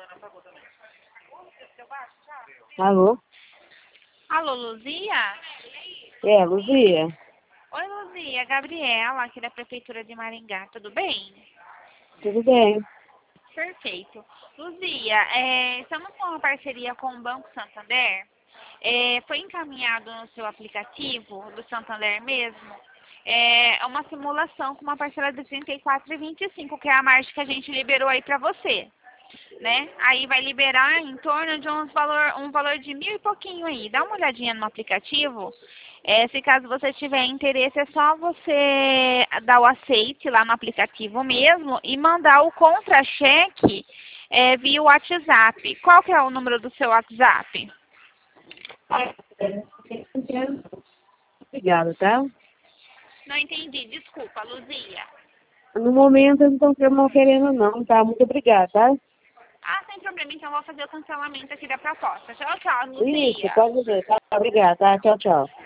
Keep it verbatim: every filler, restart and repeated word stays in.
Alô? Alô, Luzia? É, Luzia? Oi, Luzia. Gabriela, aqui da Prefeitura de Maringá. Tudo bem? Tudo bem? Perfeito. Luzia, é, estamos com uma parceria com o Banco Santander. É, foi encaminhado no seu aplicativo do Santander mesmo. É uma simulação com uma parcela de trinta e quatro reais e vinte e cinco centavos, que é a margem que a gente liberou aí para você, né? Aí vai liberar em torno de uns valor, um valor de mil e pouquinho aí. Dá uma olhadinha no aplicativo. É, se caso você tiver interesse, é só você dar o aceite lá no aplicativo mesmo e mandar o contra-cheque é, via WhatsApp. Qual que é o número do seu WhatsApp? Obrigada, tá? Não entendi, desculpa, Luzia. No momento eu não estou querendo não, tá? Muito obrigada, tá? Ah, sem problema, então eu vou fazer o cancelamento aqui da proposta. Tchau, tchau, Isso, Luzia. pode ver, tá? Obrigada, tá? Tchau, tchau.